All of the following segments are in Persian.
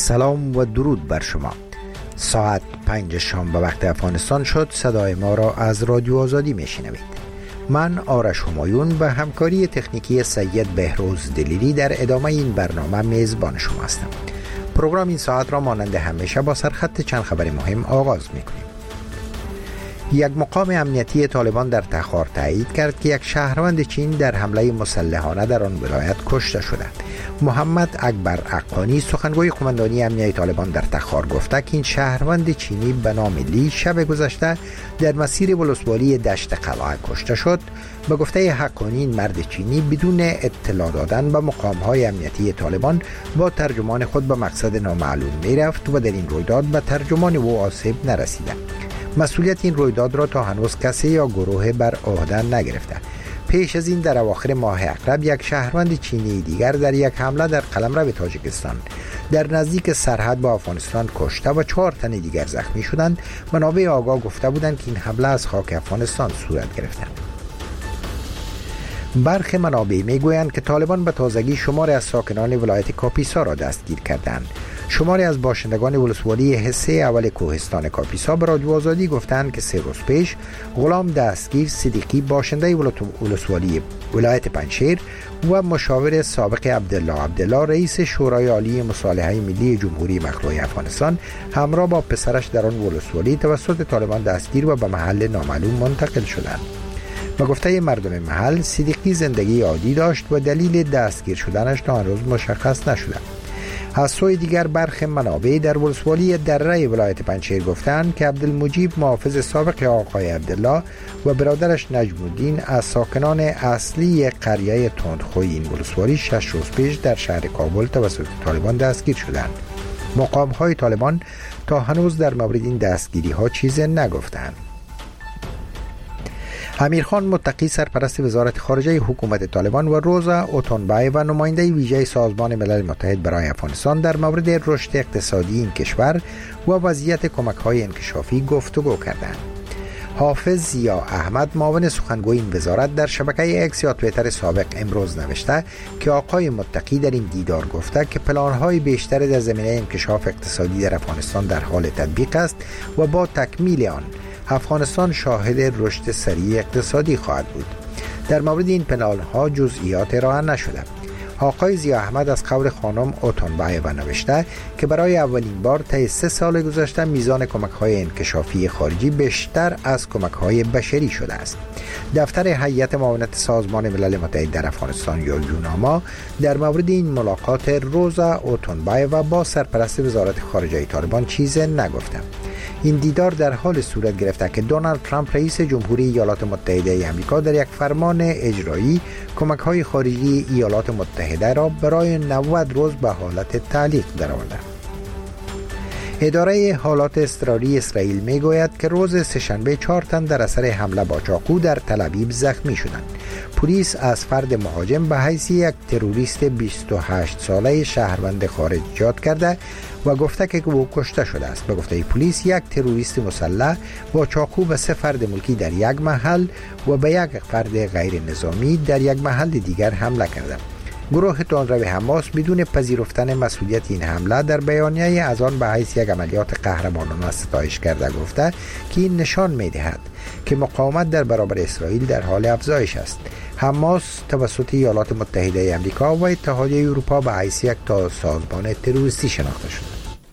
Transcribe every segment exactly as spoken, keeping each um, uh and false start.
سلام و درود بر شما. ساعت پنج شام به وقت افغانستان شد. صدای ما را از رادیو آزادی میشنوید. من آرش همایون به همکاری تکنیکی سید بهروز دلیری در ادامه این برنامه میزبان شما هستم. پروگرام این ساعت را مانند همیشه با سرخط چند خبر مهم آغاز میکنیم. یک مقام امنیتی طالبان در تخار تایید کرد که یک شهروند چین در حمله مسلحانه در آن ولایت کشته شده. محمد اکبر اقانی سخنگوی قماندانی امنیتی طالبان در تخار گفته که این شهروند چینی به نام لی شب گذشته در مسیر ولسوالی دشت قلعه کشته شد. به گفته حقانی این مرد چینی بدون اطلاع دادن به مقام‌های امنیتی طالبان با ترجمان خود به مقصد نامعلوم میرفت و در این رویداد به ترجمان او آسیب نرسیده. مسئولیت این رویداد را تا هنوز کسی یا گروه بر عهده نگرفته. پیش از این در اواخر ماه اقرب یک شهروند چینی دیگر در یک حمله در قلمرو تاجیکستان در نزدیک سرحد با افغانستان کشته و چهار تن دیگر زخمی شدند. منابع آگاه گفته بودند که این حمله از خاک افغانستان صورت گرفته. برخی منابع میگویند که طالبان به تازگی شماری از ساکنان ولایت کاپیسا را دستگیر کردند. شماری از باشندگان ولسوالی حصه اول کوهستان کاپیسا به رادیو آزادی گفتند که سه روز پیش غلام دستگیر صدیقی باشنده ولسوالی ولایت پنجشیر و مشاور سابق عبدالله عبدالله رئیس شورای عالی مصالحه ملی جمهوری مخلوع افغانستان همراه با پسرش در آن ولسوالی توسط طالبان دستگیر و به محل نامعلوم منتقل شدند. به گفته مردم محل صدیقی زندگی عادی داشت و دلیل دستگیر شدنش تا هنوز مشخص نشده. از سوی دیگر برخی منابع در ولسوالی دره ولایت پنجشیر گفتند که عبدالمجیب محافظ سابق آقای عبدالله و برادرش نجم الدین از ساکنان اصلی قریه تندخوی این ولسوالی شش روز پیش در شهر کابل توسط طالبان دستگیر شدند. مقام‌های طالبان تا هنوز در مورد این دستگیری ها چیزی نگفتند. امیرخان متقی سرپرست وزارت خارجه حکومت طالبان و روزا اوتونبای و نماینده ویژه سازمان ملل متحد برای افغانستان در مورد رشد اقتصادی این کشور و وضعیت کمک‌های انکشافی گفتگو کردند. حافظ ضیا احمد معاون سخنگوی این وزارت در شبکه اکس یا توییتر سابق امروز نوشته که آقای متقی در این دیدار گفته که پلان‌های بیشتر در زمینه انکشاف اقتصادی در افغانستان در حال تطبیق است و با تکمیل آن افغانستان شاهد رشد سریع اقتصادی خواهد بود. در مورد این پلان‌ها جزئیات ارائه نشده. آقای ضیا احمد از قول خانم اوتونبایوا نوشته که برای اولین بار طی سه سال گذشته میزان کمک‌های انکشافی خارجی بیشتر از کمک‌های بشری شده است. دفتر هیئت معاونت سازمان ملل متحد در افغانستان یا یوناما در مورد این ملاقات روزا اوتونبایوا با سرپرست وزارت خارجه طالبان چیزی نگفته. این دیدار در حال صورت گرفته که دونالد ترامپ رئیس جمهوری ایالات متحده آمریکا در یک فرمان اجرایی کمک‌های خارجی ایالات متحده را برای نود روز به حالت تعلیق درآورده. اداره حالات اضطراری اسرائیل میگوید که روز سه‌شنبه چهار تن در اثر حمله با چاقو در تل ابیب زخمی شدند. پلیس از فرد مهاجم به حیث یک تروریست بیست و هشت ساله شهروند خارج یاد کرده و گفته که او کشته شده است. به گفته پلیس یک تروریست مسلح با چاقو به سه فرد ملکی در یک محل و به یک فرد غیر نظامی در یک محل دیگر حمله کرده. گروه تندرو حماس بدون پذیرفتن مسئولیت این حمله در بیانیه از آن به حیث یک عملیات قهرمانانه ستایش کرده گفته که این نشان می‌دهد که مقاومت در برابر اسرائیل در حال افزایش است. حماس توسط ایالات متحده آمریکا و اتحادیه اروپا به حیث یک تا سازمان تروریستی شناخته شده.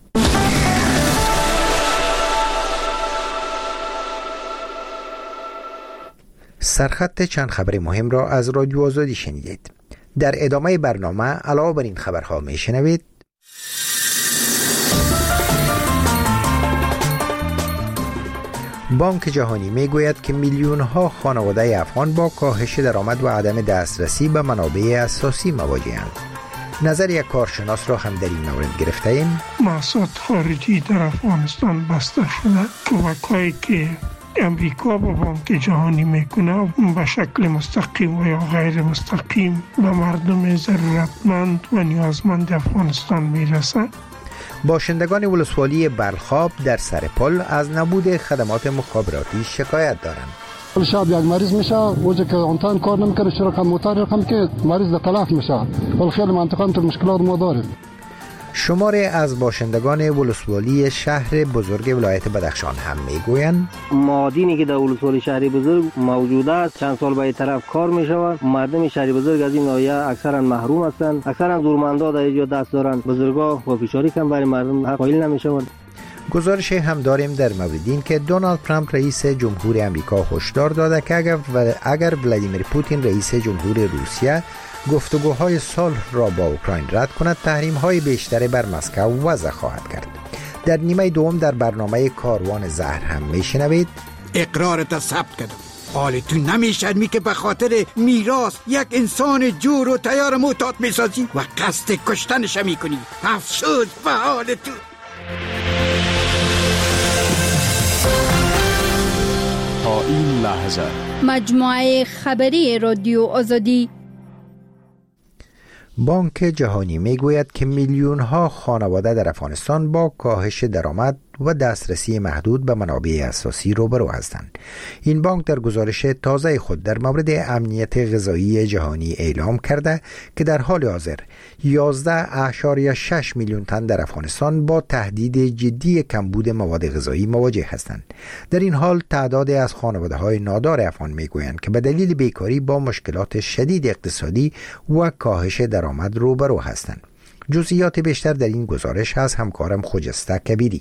سرخط چند خبر مهم را از رادیو آزادی شنیدید. در ادامه برنامه علاوه بر این خبرها میشنوید: بانک جهانی میگوید که میلیون ها خانواده افغان با کاهش درآمد و عدم دسترسی به منابع اساسی مواجه‌اند. نظر یک کارشناس را هم در این مورد گرفته ایم. محصولات خارجی در افغانستان بسته شده. کمک‌هایی که امریکا با بانک جهانی میکنه به شکل مستقیم و یا غیر مستقیم به مردم ضرورتمند و نیازمند افغانستان میرسه. باشندگان ولسوالی بلخاب در سرپل از نبود خدمات مخابراتی شکایت دارند. شاید یک مریض میشه وجه که آنتان کار نمیکنه شرکت موتور رقم که مریض تلف میشه. ولی خیلی منطقه تو مشکلات ما داریم. شماری از باشندگان ولسوالی شهر بزرگ ولایت بدخشان هم میگویند معادنی که در ولسوالی شهر بزرگ موجود است چند سال به طرف کار می شود. مردم شهر بزرگ از این ناحیه اکثرا محروم هستند. اکثرا زورمندا در اینجا دست دارند. بزرگا با فشاری کم برای مردم حق قائل نمی شوند. گزارش هم داریم در مورد این که دونالد ترامپ رئیس جمهور امریکا هشدار داده که اگر اگر ولادیمیر پوتین رئیس جمهور روسیه گفتگوهای صلح را با اوکراین رد کند، تحریم‌های بیشتری بر مسکو وضع خواهد کرد. در نیمه دوم در برنامه کاروان زهر هم میشنوید اقرارت ثبت کردم. حال تو نمیشرمی که به خاطر میراث یک انسان جور و تیار معتاد میسازی و قصد کشتنش میکنی. افسوس به حال تو. تا این لحظه مجموعه خبری رادیو آزادی. بانک جهانی میگوید که میلیون ها خانواده در افغانستان با کاهش درآمد و دسترسی محدود به منابع اساسی روبرو هستند. این بانک در گزارش تازه خود در مورد امنیت غذایی جهانی اعلام کرده که در حال حاضر یازده اشاریه شش میلیون تن در افغانستان با تهدید جدی کمبود مواد غذایی مواجه هستند. در این حال تعدادی از خانواده‌های نادار افغان میگویند که به دلیل بیکاری با مشکلات شدید اقتصادی و کاهش درآمد روبرو هستند. جزئیات بیشتر در این گزارش از همکارم خجسته کبیری.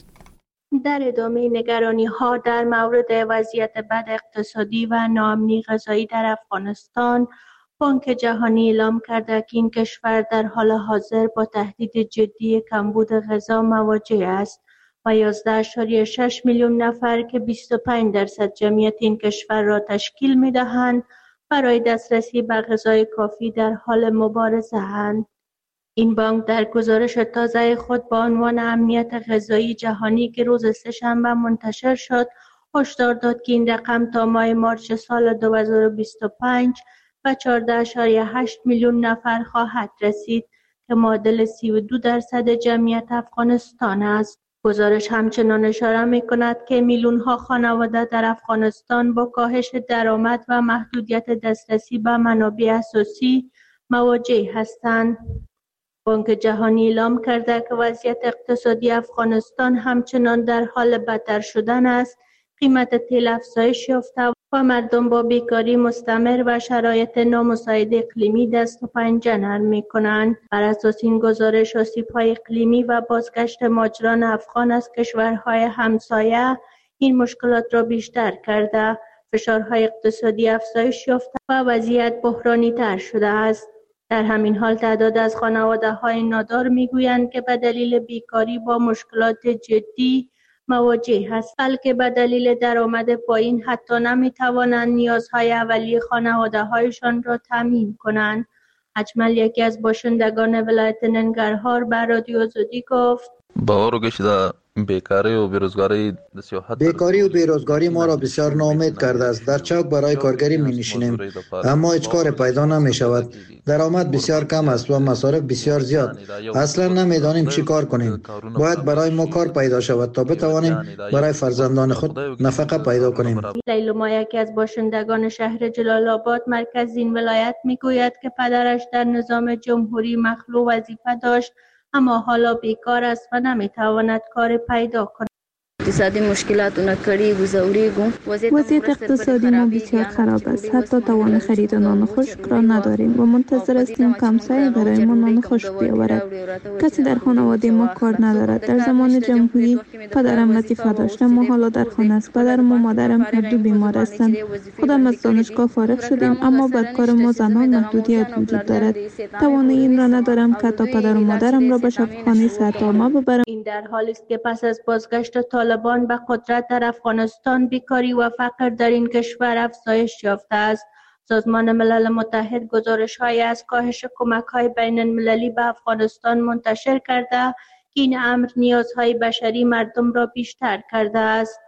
در ادامه نگرانی ها در مورد وضعیت بد اقتصادی و ناامنی غذایی در افغانستان، بانک جهانی اعلام کرده که این کشور در حال حاضر با تهدید جدی کمبود غذا مواجه است و یازده اشاریه شش میلیون نفر که بیست و پنج درصد جمعیت این کشور را تشکیل می دهند برای دسترسی به غذای کافی در حال مبارزه اند. این بانک در گزارش تازه خود با عنوان امنیت غذایی جهانی که روز سه‌شنبه منتشر شد، هشدار داد که این رقم تا ماه مارس سال دو هزار و بیست و پنج و چهارده اشاریه هشت میلیون نفر خواهد رسید که معادل سی و دو درصد جمعیت افغانستان است. گزارش همچنان اشاره می‌کند که میلیون‌ها خانواده در افغانستان با کاهش درآمد و محدودیت دسترسی به منابع اساسی مواجه هستند. بانک جهانی اعلام کرده که وضعیت اقتصادی افغانستان همچنان در حال بدتر شدن است. قیمت تیل افزایش یافته و مردم با بیکاری مستمر و شرایط نامساعد اقلیمی دست و پنجه نرم می‌کنند. بر اساس این گزارش، آسیب‌های اقلیمی و بازگشت مهاجران افغان از کشورهای همسایه این مشکلات را بیشتر کرده. فشارهای اقتصادی افزایش یافته و وضعیت بحرانی تر شده است. در همین حال تعداد از خانواده‌های نادار میگویند که به دلیل بیکاری با مشکلات جدی مواجه هستند، بلکه به دلیل درآمد پایین حتی نمیتوانند نیازهای اولیه خانواده‌هایشان را تامین کنند. اجمل، یکی از باشندگان ولایت ننگرهار، به رادیو آزادی گفت: باور گشته بیکاری و بیروزگاری بیکاری و بیروزگاری ما را بسیار ناامید کرده است. در چوک برای کارگری می نشینیم اما هیچ کار پیدا نمی شود. درآمد بسیار کم است و مصارف بسیار زیاد. اصلا نمی دانیم چی کار کنیم. باید برای ما کار پیدا شود تا بتوانیم برای فرزندان خود نفقه پیدا کنیم. لیلوما، یکی از باشندگان شهر جلال آباد مرکز این ولایت، می گوید که پدرش در نظام جمهوری مخلوع وظیفه داشت اما حالا بیکار است و نمیتواند کار پیدا کند. اقتصادی مشکلات نکردی گذاری گم. وضعیت اقتصادی ما بسیار خراب است. حتی توان خرید نان خشک را نداریم و منتظر هستیم کمسایه برای ما نان خشک بیاورد. کسی در خانواده ما کار ندارد. در زمان جمهوری پدرم وظیفه داشت اما حالا در خانه است. پدرم و مادرم هر دو بیمار هستند. خودم از دانشگاه فارغ شدیم اما بعد کار ما زنان محدودیت وجود دارد. توان این را ندارم که تا پدر و مادرم را به شفاخانه صحت‌آما ببرم. این در حالی است که پس از بازگشت طالبان به قدرت در افغانستان، بیکاری و فقر در این کشور افزایش یافته است. سازمان ملل متحد گزارش‌هایی از کاهش کمک‌های بین‌المللی به افغانستان منتشر کرده که این امر نیازهای بشری مردم را بیشتر کرده است.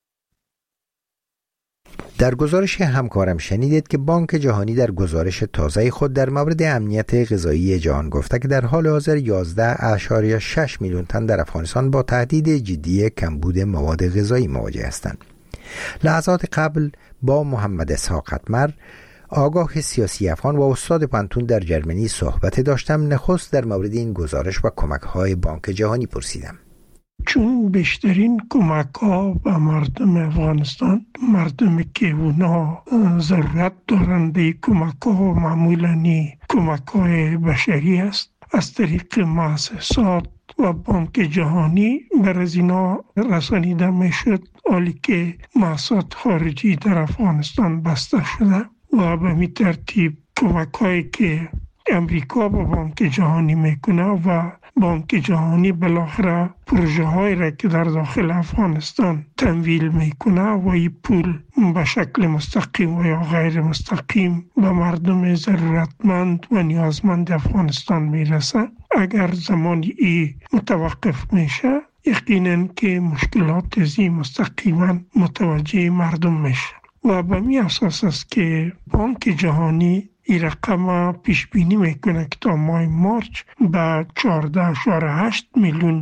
در گزارش همکارم شنیدید که بانک جهانی در گزارش تازه خود در مورد امنیت غذایی جهان گفته که در حال حاضر یازده اشاریه شش میلیون تن در افغانستان با تهدید جدی کمبود مواد غذایی مواجه هستند. لحظات قبل با محمد اسحاق قطمر، آگاه سیاسی افغان و استاد پانتون در جرمنی صحبت داشتم. نخست در مورد این گزارش و کمک‌های بانک جهانی پرسیدم. چون بیشترین کمک ها به مردم افغانستان، مردمی که اونا ضرورت دارند به کمک ها معمولاً کمک های بشری است، از طریق مؤسسات و بانک جهانی بر از اینا رسانیده میشد، حالی که مؤسسات خارجی در افغانستان بسته شده و به می ترتیب کمک هایی که امریکا با بانک جهانی میکنه و بانک جهانی بالاخره پروژه هایی را که در داخل افغانستان تمویل میکنه و این پول به شکل مستقیم و یا غیر مستقیم به مردم ضرورتمند و نیازمند افغانستان میرسه. اگر زمانی ای متوقف میشه، یقینا که مشکلات ازی مستقیما متوجه مردم میشه و به می اساس است که بانک جهانی این رقم پیش بینی میکنه که تا ماه مارچ به چهارده اشاره هشت میلیون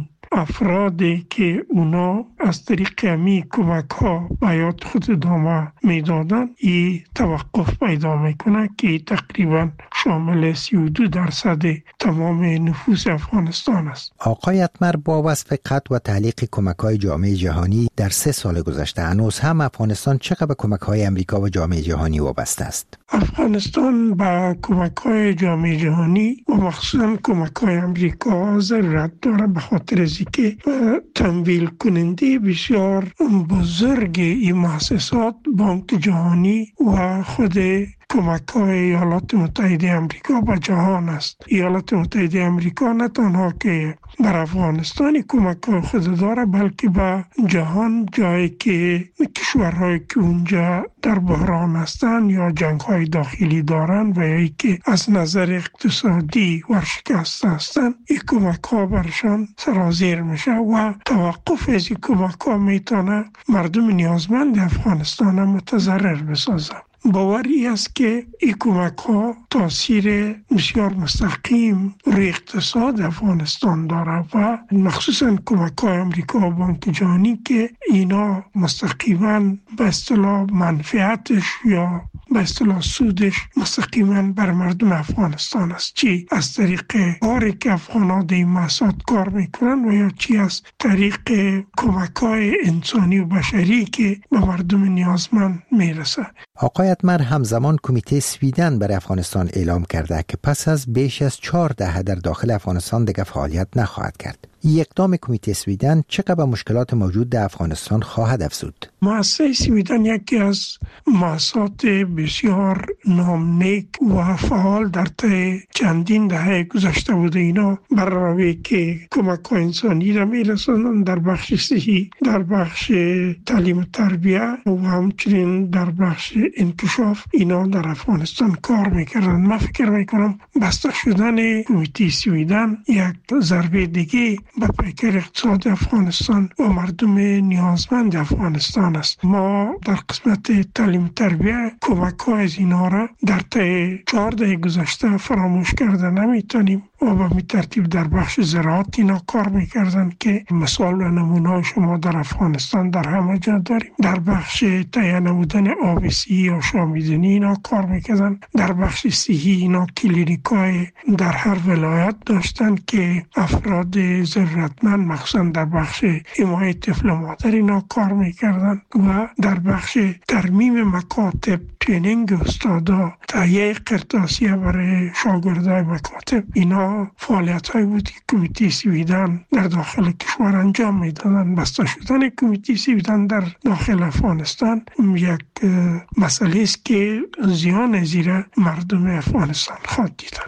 افرادی که اونا از طریق امی کمک ها بیات خود ادامه میدادن ای توقف پیدا میکنه که تقریبا شامل سی و دو درصد تمام نفوس افغانستان است. آقای اتمر با وصف قطع و تعلیق کمک های جامعه جهانی در سه سال گذشته، هنوز هم افغانستان چقدر به کمک های امریکا و جامعه جهانی وابسته است؟ افغانستان با کمک های جامعه جهانی و مخصوصا کمک های امریکا ضرورت داره، به خاطر از که تمویل کننده بسیار بزرگ این مؤسسات بانک جهانی و خود کمک های ایالات متحده امریکا به جهان است. ایالات متحده امریکا نه تنها که بر افغانستان کمک های خود داره، بلکه به جهان، جایی که کشورهایی که اونجا در بحران هستند یا جنگ های داخلی دارن و یا که از نظر اقتصادی ورشکست هستند، این کمک ها برشان سرازیر میشه و توقف از این کمک ها میتونه مردم نیازمند افغانستان متضرر بسازه. باوری است که این کمک ها تاثیر بسیار مستقیم روی اقتصاد افغانستان داره و مخصوصا کمک های امریکا و بانک جهانی که اینا مستقیما به اصطلاح منفعتش یا به اصطلاح سودش مستقیما بر مردم افغانستان است، چی از طریق کاری که افغان ها در این مؤسسات کار میکنن و یا چی از طریق کمک های انسانی و بشری که به مردم نیازمند میرسه. آقای اتمر، همزمان کمیته سویدن برای افغانستان اعلام کرده که پس از بیش از چهار دهه در داخل افغانستان دیگر فعالیت نخواهد کرد. این اقدام کمیته سویدن چقدر به مشکلات موجود در افغانستان خواهد افزود؟ مؤسسه سویدن یکی از مؤسسات بسیار نامنیک و فعال در طی چندین دهه گذشته بوده. اینا برای که کمک های انسانی را میرسانند در بخش صحی، در بخش تعلیم و تربیه و همچنین در بخش انکشاف اینا در افغانستان کار میکردن. من فکر میکنم بسته شدن کمیته سویدن یک ضربه دیگه به پیکر اقتصاد افغانستان و مردم نیازمند افغانستان است. ما در قسمت تعلیم تربیه کمک های از اینا را در طی چهار دهه گذشته فراموش کرده نمیتونیم و به می ترتیب در بخش زراعت اینا کار میکردن که مثال و نمونه شما در افغانستان در همه جا داریم. در بخش تهیه نمودن آب صحی و شامیدنی اینا کار میکردن. در بخش صحی اینا کلینیکای در هر ولایت داشتن که افراد ضرورتمند مخصوصا در بخش حمایت طفل و مادر اینا کار میکردن و در بخش ترمیم مکاتب، ترینینگ استادا، تهیه قرطاسیه برای شاگردای مکاتب، اینا فعالیت های بود که کمیته سویدن در داخل کشور انجام میدادن. بسته شدن کمیته سویدن در داخل افغانستان یک مسئله است که زیان زیر مردم افغانستان خواهد دیدن.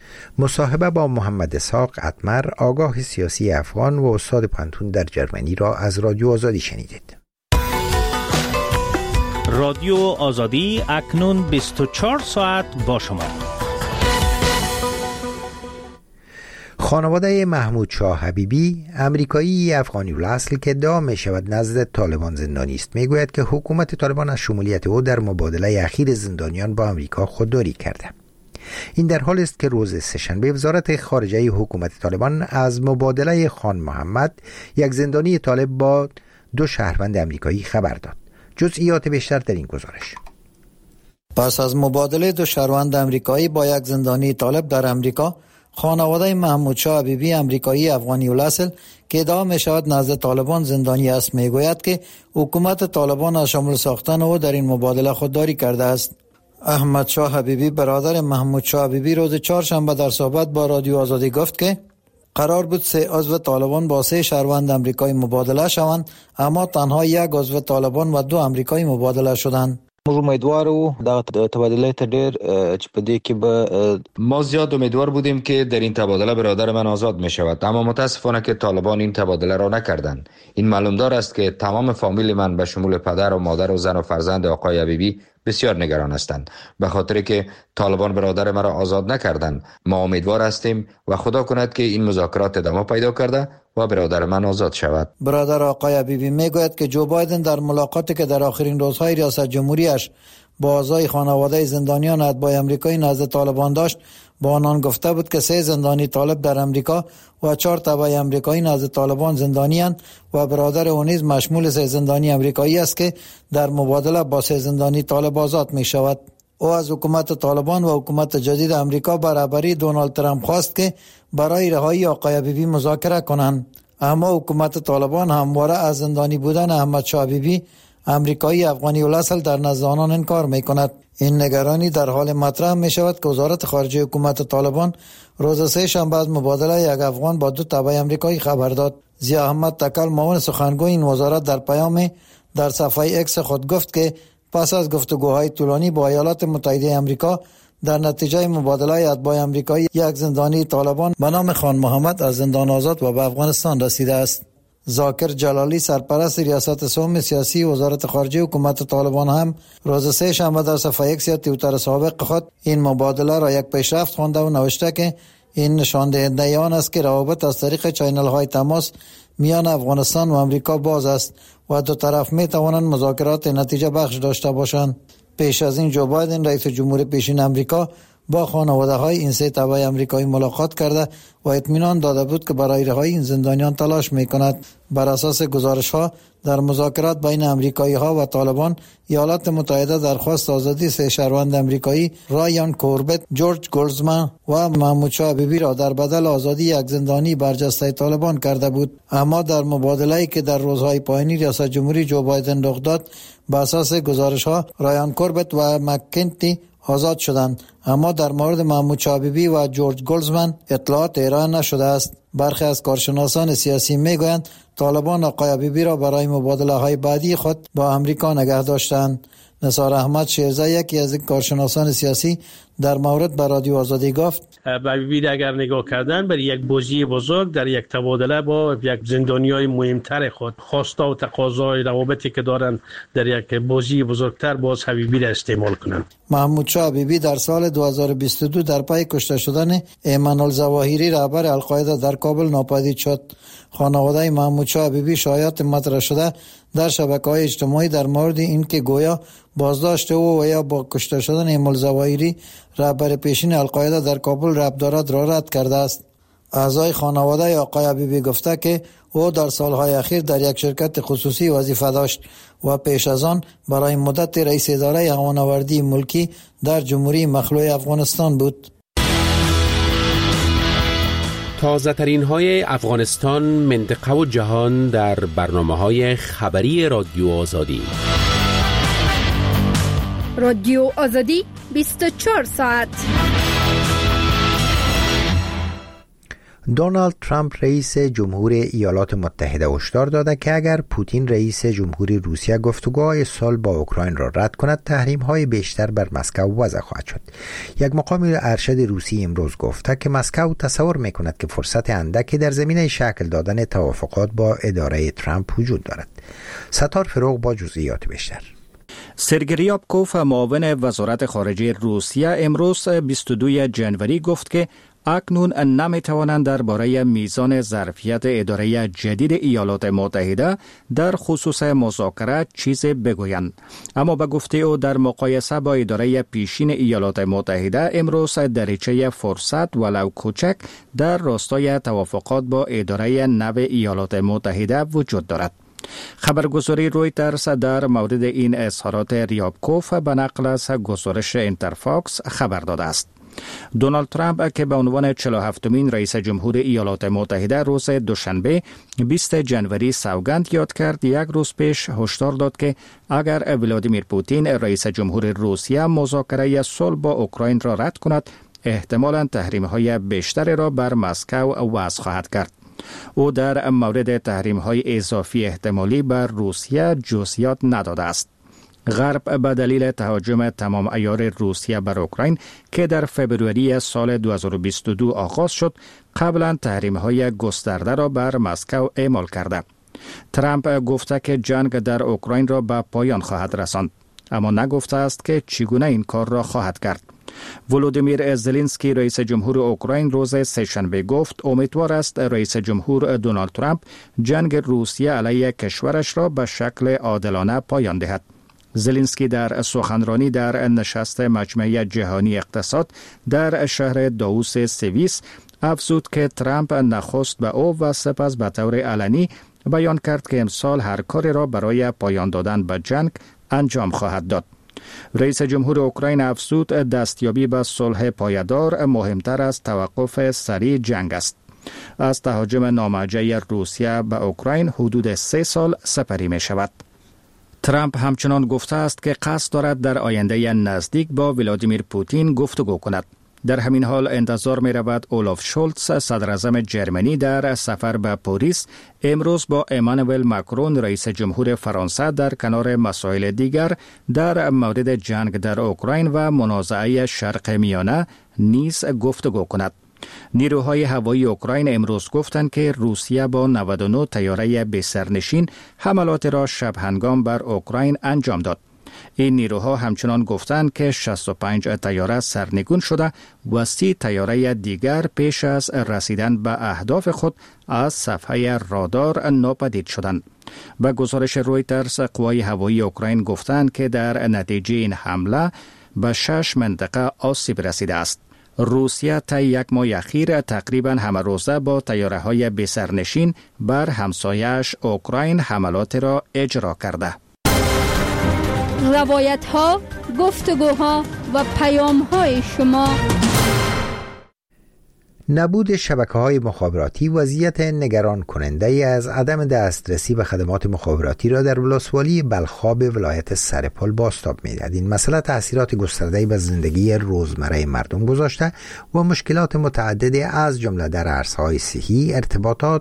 مصاحبه با محمد اسحاق اتمر، آگاه سیاسی افغان و استاد پانتون در جرمنی را از رادیو آزادی شنیدید. رادیو آزادی اکنون بیست و چهار ساعت با شما. خانواده محمود شاه حبیبی، امریکایی افغانی الاصل که ادعا می شود نزد طالبان زندانی است، می گوید که حکومت طالبان از شمولیت او در مبادله اخیر زندانیان با امریکا خودداری کرده. این در حال است که روز سه‌شنبه وزارت خارجه حکومت طالبان از مبادله خان محمد، یک زندانی طالب با دو شهروند امریکایی خبر داد. جزئیات بیشتر در این گزارش. پس از مبادله دو شهروند امریکایی با یک زندانی طالب در امریکا، خانواده محمود شاه حبیبی امریکایی افغانی الاصل که ادعا می شود نزد طالبان زندانی است می گوید که حکومت طالبان از شامل ساختن او در این مبادله خودداری کرده است. احمد شاه حبیبی برادر محمود شاه حبیبی روز چهارشنبه در صحبت با رادیو آزادی گفت که قرار بود سه عضو طالبان با سه شهروند امریکایی مبادله شوند، اما تنها یک عضو طالبان و دو امریکایی مبادله شدند. امیدوارو دا تبادله ته ډیر چې په دې کې به ما زیاد امیدوار بودیم که در این تبادله برادر من آزاد می شود، اما متاسفانه که طالبان این تبادله را نکردند. این معلومدار است که تمام فامیل من به شمول پدر و مادر و زن و فرزند آقای حبیبی بسیار نگران هستند، به خاطر که طالبان برادر مرا آزاد نکردند. ما امیدوار هستیم و خدا کند که این مذاکرات ادامه پیدا کرده و برادر من آزاد شود. برادر آقای حبیبی میگوید که جو بایدن در ملاقاتی که در آخرین روزهای ریاست جمهوریش با اعضای خانواده زندانیان اتباع آمریکایی نزد طالبان داشت، با آنان گفته بود که سه زندانی طالب در امریکا و چهار تبع آمریکایی نزد طالبان زندانیان و برادر او نیز مشمول سه زندانی آمریکایی است که در مبادله با سه زندانی طالب آزاد می شود. او از حکومت طالبان و حکومت جدید امریکا برابری دونالد ترامپ خواست که برای رهایی آقای حبیبی مذاکره کنند، اما حکومت طالبان همواره از زندانی بودن احمد شاه حبیبی امریکایی افغانی الاصل در نزد آنان انکار می کند. این نگرانی در حال مطرح می شود که وزارت خارجه حکومت طالبان روز سه شنبه از مبادله یک افغان با دو تبع آمریکایی خبر داد. ضیاء احمد تکل معاون سخنگوی این وزارت در پیام در صفحه اکس خود گفت که پس از گفتگوهای طولانی با ایالات متحده آمریکا در نتیجه مبادله اتباع آمریکایی یک زندانی طالبان به نام خان محمد از زندان آزاد و به افغانستان رسیده است. ذاکر جلالی سرپرست ریاست سوم سیاسی وزارت خارجه حکومت طالبان هم روز سه شنبه در صفحه اکس یا توییتر سابق خود این مبادله را یک پیشرفت خوانده و نوشته که این نشان دهنده آن است که روابط از طریق چینل های تماس میان افغانستان و امریکا باز است و دو طرف می توانند مذاکرات نتیجه بخش داشته باشند. پیش از این جو بایدن رئیس جمهور پیشین امریکا با خانواده های این سه تبع آمریکایی ملاقات کرده و اطمینان داده بود که برای رهایی این زندانیان تلاش می کند. بر اساس گزارش ها در مذاکرات بین امریکایی ها و طالبان، ایالات متحده درخواست آزادی سه شهروند امریکایی رایان کوربت، جورج گلدزمن و محمود شاه حبیبی را در بدل آزادی یک زندانی برجسته طالبان کرده بود، اما در مبادله‌ای که در روزهای پایانی ریاست جمهوری جو بایدن رخ داد، بر اساس گزارش ها رایان کوربت و مککنتی آزاد شدند، اما در مورد محمود شاه حبیبی و جورج گلدزمن اطلاعات ارائه نشده است. برخی از کارشناسان سیاسی میگویند طالبان آقای حبیبی را برای مبادله های بعدی خود با امریکا نگه داشتند. نثار احمد شیرزه یکی از کارشناسان سیاسی در مورد به رادیو آزادی گفت حبیبی اگر نگاه کردن برای یک بازی بزرگ در یک تبادله با یک زندانیای مهمتر خود، خواسته و تقاضای روابطی که دارن در یک بازی بزرگتر باز حبیبی را استعمال کنند. محمود شاه حبیبی در سال دو هزار و بیست و دو در پی کشته شدن ایمن الظواهری رهبر القاعده در کابل ناپدید شد. خانواده محمود شاه حبیبی شایعات مطرح شده در شبکه‌های اجتماعی در مورد اینکه گویا بازداشت او و یا با کشته شدن ایمن الظواهری رهبر پیشین القاعده در کابل ربط دارد را رد کرده است. اعضای خانواده آقای حبیبی گفته که او در سالهای اخیر در یک شرکت خصوصی وظیفه داشت و پیش از آن برای مدت رئیس اداره هوانوردی ملکی در جمهوری مخلوع افغانستان بود. تازه ترین های افغانستان، منطقه و جهان در برنامه های خبری رادیو آزادی. رادیو آزادی بیست و چهار ساعت. دونالد ترامپ رئیس جمهور ایالات متحده هشدار داده که اگر پوتین رئیس جمهوری روسیه گفتگوهای صلح با اوکراین را رد کند، تحریم‌های بیشتر بر مسکو وضع خواهد شد. یک مقام ارشد روسی امروز گفته که مسکو تصور می‌کند که فرصت اندکی در زمینه شکل دادن توافقات با اداره ترامپ وجود دارد. ستار فروغ با جزئیات بیشتر. سرگئی آبکوف معاون وزارت خارجه روسیه امروز بیست و دوم ژانویه گفت که اکنون نمیتوانند درباره میزان ظرفیت اداره جدید ایالات متحده در خصوص مذاکره چیزی بگویند، اما به گفته او در مقایسه با اداره پیشین ایالات متحده امروز دریچه فرصت ولو کوچک در راستای توافقات با اداره نو ایالات متحده وجود دارد. خبرگزاری رویترز در مورد این اظهارات ریابکوف به نقل از گزارش اینترفاکس خبر داده است. دونالد ترامپ که به عنوان چهل و هفتمین رئیس جمهور ایالات متحده روز دوشنبه بیست ژانویه سوگند یاد کرد، یک روز پیش هشدار داد که اگر ولادیمیر پوتین رئیس جمهور روسیه مذاکره صلح با اوکراین را رد کند، احتمالاً تحریم‌های بیشتری را بر مسکو وضع خواهد کرد. او در مورد تحریم‌های اضافی احتمالی بر روسیه جزئیات نداده است. غرب به دلیل تهاجم تمام عیار روسیه بر اوکراین که در فبروری سال دو هزار و بیست و دو آغاز شد، قبلا تحریم‌های گسترده را بر مسکو اعمال کرده. ترامپ گفته که جنگ در اوکراین را به پایان خواهد رساند، اما نگفته است که چگونه این کار را خواهد کرد. ولودیمیر زلنسکی رئیس جمهور اوکراین روز سه‌شنبه گفت امیدوار است رئیس جمهور دونالد ترامپ جنگ روسیه علیه کشورش را به شکل عادلانه پایان دهد. زلنسکی در سخنرانی در نشست مجمع جهانی اقتصاد در شهر داووس سوئیس افزود که ترامپ نخست به او و سپس به طور علنی بیان کرد که امسال هر کاری را برای پایان دادن به جنگ انجام خواهد داد. رئیس جمهور اوکراین افزود دستیابی به صلح پایدار مهمتر از توقف سریع جنگ است. از تهاجم نامرجع روسیه به اوکراین حدود سه سال سپری می شود. ترامپ همچنان گفته است که قصد دارد در آینده نزدیک با ولادیمیر پوتین گفتگو کند. در همین حال انتظار می رود اولاف شولتز صدر اعظم جرمنی در سفر به پاریس امروز با امانوئل ماکرون رئیس جمهور فرانسه در کنار مسائل دیگر در مورد جنگ در اوکراین و منازعه شرق میانه نیز گفتگو کند. نیروهای هوایی اوکراین امروز گفتند که روسیه با نود و نه طیاره بی‌سرنشین حملات را شب هنگام بر اوکراین انجام داد. این نیروها همچنان گفتند که شصت و پنج طیاره سرنگون شده و سی طیاره دیگر پیش از رسیدن به اهداف خود از صفحه رادار ناپدید شدند. به گزارش رویترز قوای هوایی اوکراین گفتند که در نتیجه این حمله به شش منطقه آسیب رسیده است. روسیه تا یک ماه اخیر تقریبا همه روزه با طیاره های بی‌سرنشین بر همسایه‌اش اوکراین حملات را اجرا کرده. روایت ها، گفتگوها و پیام های شما. نبود شبکه‌های مخابراتی وضعیت نگران کننده ای از عدم دسترسی به خدمات مخابراتی را در ولسوالی بلخاب ولایت سرپل بازتاب می‌دهد. این مسئله تأثیرات گسترده‌ای به زندگی روزمره مردم گذاشته و مشکلات متعددی از جمله در عرصه‌های صحی، ارتباطات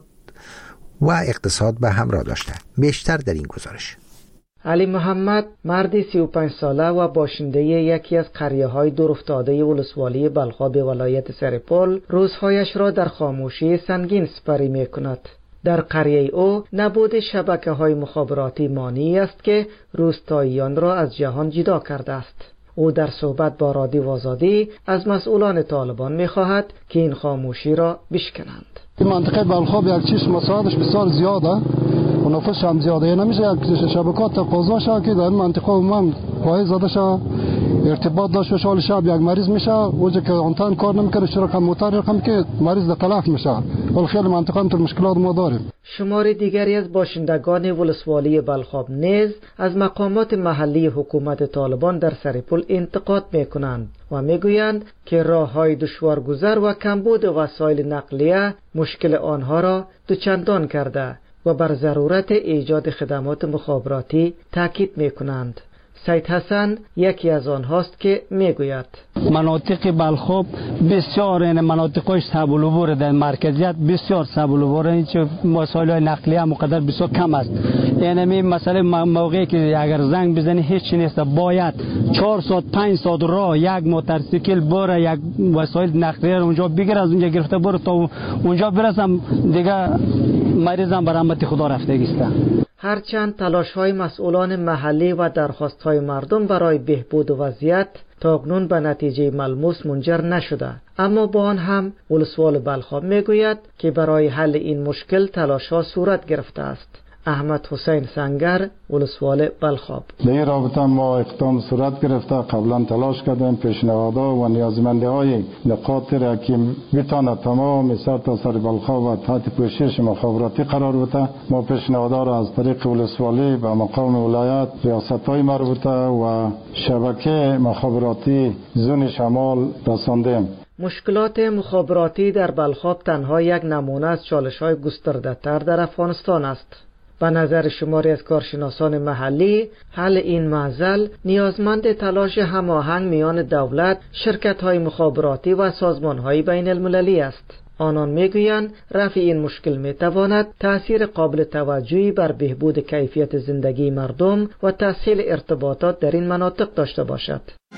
و اقتصاد به همراه داشته. بیشتر در این گزارش. علی محمد مردی سی و پنج ساله و باشنده یکی از قریه‌های دورافتاده ولسوالی بلخاب ولایت سرپل روزهایش را در خاموشی سنگین سپری می‌کند. در قریه او نبود شبکه‌های مخابراتی مانعی است که روستاییان را از جهان جدا کرده است. او در صحبت با رادیو آزادی از مسئولان طالبان می‌خواهد که این خاموشی را بشکنند. این منطقه بلخاب یک چیز مساعدش بسیار زیاده و نفوس هم زیاده، نمیشه یک شبکات تقاضا شد که در این منطقه من پای زده شد ارتباط داشته شال شب یک مریض میشه اوجه که آنتن کار نمیکنه شرکت موتور رقم که مریض در تلف میشه. ولی خیلی منطقه تو مشکلات ما داریم. شمار دیگری از باشندگان ولسوالی بلخاب نیز از مقامات محلی حکومت طالبان در سرپل انتقاد میکنند و میگویند که راههای دشوارگذر و کمبود وسایل نقلیه مشکل آنها را دوچندان کرده و بر ضرورت ایجاد خدمات مخابراتی تاکید میکنند. سید حسن یکی از آنهاست که میگوید مناطق بلخاب بسیار این مناطقش سبولوبور در مرکزیت بسیار سبولوبور این چه وسایل نقلیه مقدر بسیار کم است. یعنی مثلا موقعی که اگر زنگ بزنی هیچ چیز نیست، باید چهار ساعت پنج ساعت راه یک موتورسیکل بره یک وسایل نقلیه رو اونجا بگیر، از اونجا گرفته بره تا اونجا برسم دیگه مریضم به رحمت خدا رفتگی است. هرچند تلاش‌های مسئولان محلی و درخواست‌های مردم برای بهبود وضعیت تاکنون به نتیجه ملموس منجر نشده، اما با آن هم ولسوال بلخاب میگوید که برای حل این مشکل تلاش‌ها صورت گرفته است. احمد حسین سنگر، ولسوال بلخاب. در این رابطه ما اقدام صورت گرفته، قبلا تلاش کردیم پیشنهادها و نیازمندی های نقاط را که بتانه تمام سر تا سر بلخاب و تحت پوشش مخابراتی قرار بده. ما پیشنهادها را از طریق ولسوالی و مقام ولایت، ریاست‌های مربوطه و شبکه مخابراتی زون شمال رساندیم. مشکلات مخابراتی در بلخاب تنها یک نمونه از چالش‌های گسترده‌تر در افغانستان است. و نظر شماری از کارشناسان محلی، حل این معضل نیازمند تلاش هماهنگ میان دولت، شرکت‌های مخابراتی و سازمان‌های بین المللی است. آنان میگویند رفع این مشکل میتواند تأثیر قابل توجهی بر بهبود کیفیت زندگی مردم و تسهیل ارتباطات در این مناطق داشته باشد.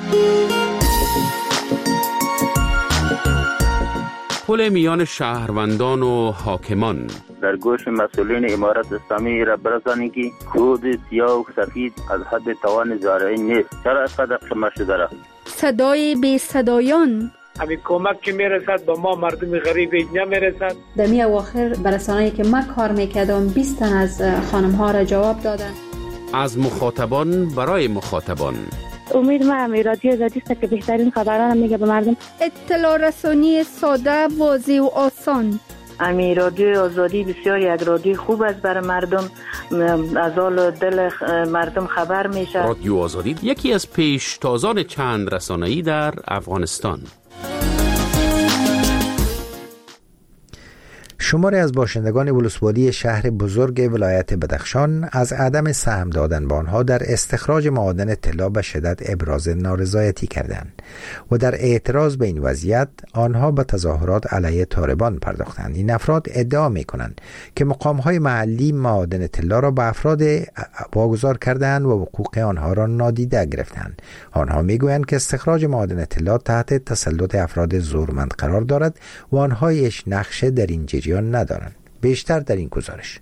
پل میان شهروندان و حاکمان در گوش مسئولین امارت اسلامی را برسانید که کود سیاه و سفید از حد توان زارعی نیست. چرا اینقدر شما شده را؟ صدای بی صدایان، همین کمک که میرسد با ما مردم غریب نمیرسد. در می اواخر برسانه‌ای که من کار میکردم بیست تن از خانم ها را جواب دادن. از مخاطبان برای مخاطبان. امید ما رادیو آزادی است که بهترین خبران میگه به مردم. اطلاع رسانی ساده، واضح و آسان. امی رادیو آزادی بسیار یک رادیو خوب است برای مردم، از حال دل مردم خبر میشه. رادیو آزادی یکی از پیشتازان چند رسانه‌ای در افغانستان. شماری از باشندگان ولسوالی شهر بزرگ ولایت بدخشان از عدم سهم دادن به آنها در استخراج معادن طلا به شدت ابراز نارضایتی کردند و در اعتراض به این وضعیت آنها به تظاهرات علیه طالبان پرداختند. این افراد ادعا می کنند که مقام‌های محلی معادن طلا را به افراد واگذار کردند و حقوق آنها را نادیده گرفتند. آنها می گویند که استخراج معادن طلا تحت تسلط افراد زورمند قرار دارد و آنها هیچ نقش در این جریان ندارند. بیشتر در این گزارش.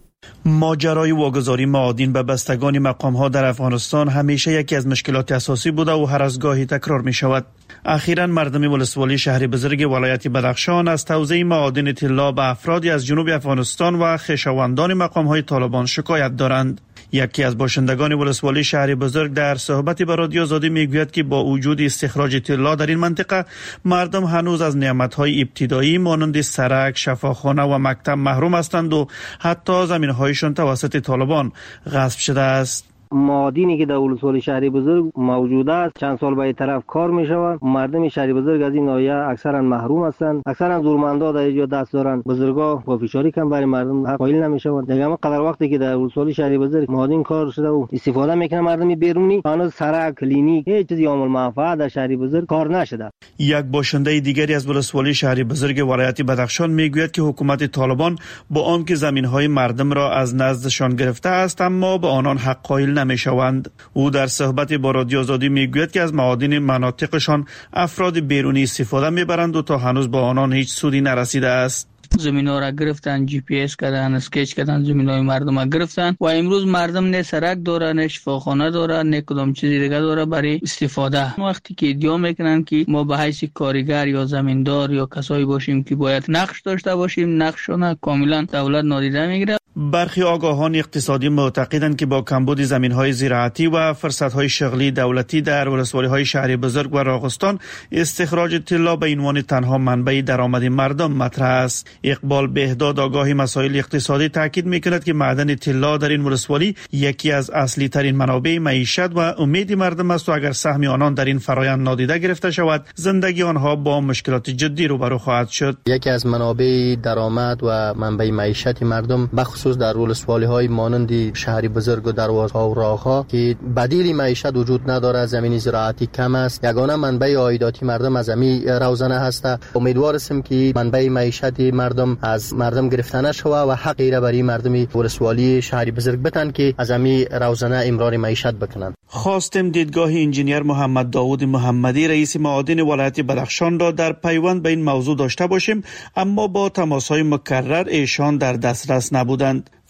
ماجرای واگذاری معادن به بستگان مقام‌ها در افغانستان همیشه یکی از مشکلات اساسی بوده و هر از گاهی تکرار می شود. اخیراً مردم ولسوالی شهر بزرگ ولایت بدخشان از توزیع معادن طلا به افرادی از جنوب افغانستان و خویشاوندان مقام‌های طالبان شکایت دارند. یکی از باشندگان ولسوالی شهر بزرگ در صحبتی با رادیو آزادی میگوید که با وجود استخراج طلا در این منطقه مردم هنوز از نعمت‌های ابتدایی مانند سرک، شفاخانه و مکتب محروم هستند و حتی زمین‌هایشان توسط طالبان غصب شده است. معادنی که در ولسوالی شهر بزرگ موجود است چند سال به طرف کار می شود. مردم شهر بزرگ از این ناحیه اکثرا محروم هستند. اکثرا زورمندا در اینجا دست دارند. بزرگا با فشاری کم برای مردم حق قائل نمی شوند. دیگه قدر وقتی که در ولسوالی شهر بزرگ معادن کار شده و استفاده میکنه مردم بیرونی، هنوز سرک، کلینیک، هیچ چیزی عامل منفعت در شهر بزرگ کار نشده. یک باشنده دیگری از ولسوالی شهر بزرگ ولایت بدخشان میگوید که حکومت طالبان با آنکه زمین‌های مردم را از نزدشان گرفته است اما به آنان حق قائل نمیشوند. او در صحبت با رادیو آزادی میگوید که از معادن مناطقشان افراد بیرونی استفاده میبرند و تا هنوز با آنان هیچ سودی نرسیده است. زمینا را گرفتن، جی پی اس کردن، اسکیچ کردن، زمینای مردم را گرفتن و امروز مردم نه سرک داره، نه شفاخانه داره، نه کدام چیزی دیگه داره برای استفاده. وقتی که ادعا میکنن که ما به حیث کارگر یا زمیندار یا کسایی باشیم که باید نقش داشته باشیم، نقشونه کاملا دولت نادیده میگیره. برخی آگاهان اقتصادی معتقدند که با کمبود زمین‌های زراعتی و فرصت‌های شغلی دولتی در ولسوالی‌های شهر بزرگ و راغستان استخراج طلا به عنوان تنها منبع درآمد مردم مطرح است. اقبال بهداد آگاهی مسائل اقتصادی تاکید می‌کند که معدن طلا در این ولسوالی یکی از اصلی ترین منابع معیشت و امید مردم است و اگر سهم آنان در این فرآیند نادیده گرفته شود زندگی آنها با مشکلات جدی روبرو خواهد شد. یکی از منابع درآمد و منبع معیشت مردم بخصوص در ولسوالی های مانند شهر بزرگ و دروازها و راهها که بدیلی معیشت وجود نداره، زمین زراعتی کم است، یگانه منبع عایداتی مردم از زمین روزانه هست. امیدوار هستم که منبع معیشت مردم از مردم گرفته نشود و حقی را برای مردم ولسوالی شهر بزرگ بدن که از زمین روزانه امرار معیشت بکنند. خواستم دیدگاه انجینیر محمد داوود محمدی رئیس معادن ولایت بدخشان را در پیوند به این موضوع داشته باشیم، اما با تماس‌های مکرر ایشان در دسترس نبودند.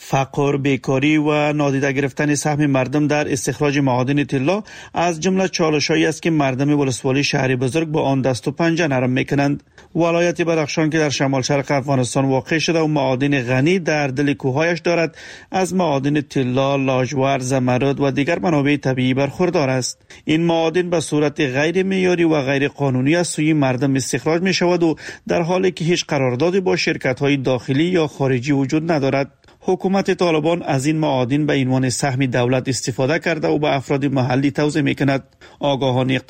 فقر، بیکاری و نادیده گرفتن سهم مردم در استخراج معادن طلا از جمله چالش‌هایی است که مردم ولسوالی شهر بزرگ با آن دست و پنجه نرم میکنند. ولایت بدخشان که در شمال شرق افغانستان واقع شده و معادن غنی در دل کوههایش دارد، از معادن طلا، لاجورد، زمرد و دیگر منابع طبیعی برخوردار است. این معادن به صورت غیر معیاری و غیر قانونی از سوی مردم استخراج می شود و در حالی که هیچ قراردادی با شرکت‌های داخلی یا خارجی وجود ندارد. حکومت طالبان از این معادن به عنوان سهم دولت استفاده کرده و به افراد محلی توزیع می‌کند. آگاهان